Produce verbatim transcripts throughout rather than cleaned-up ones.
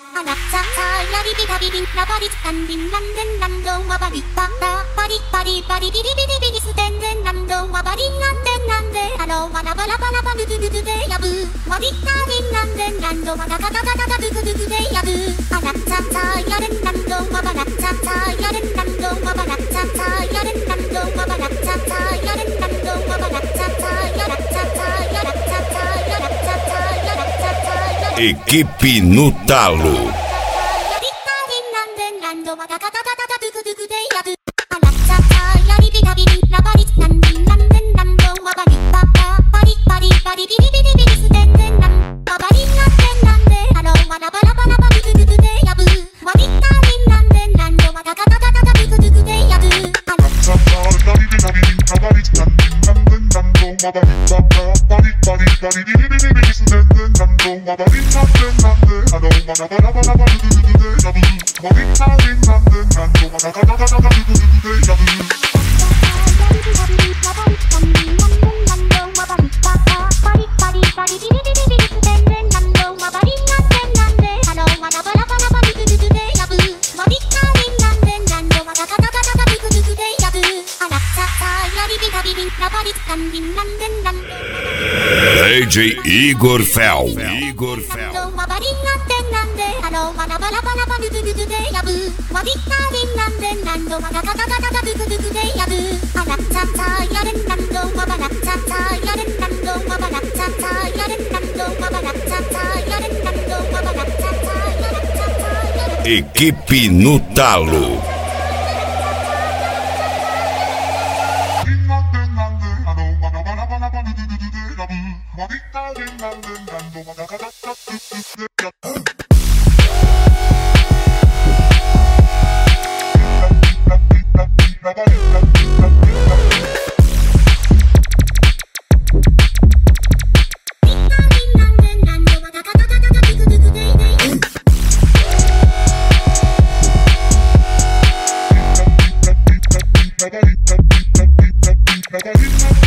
Anak saya di bidabidin nabarit kandin nanden nando wabari papa pari pari pari bidi bidi bidi sutenden nando wabari nanden nande alo wana bala bala bala du du du de yabu wadi kandin nanden nando wana kata kata kata du du du de yabu anak saya den nando wabanak saya den nando wabanak saya den nando wabanak saya den nando wabanak saya den Equipe no talo. D J Igor Fel. Igor Fel. Equipe no talo.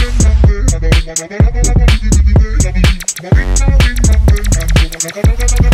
Bye.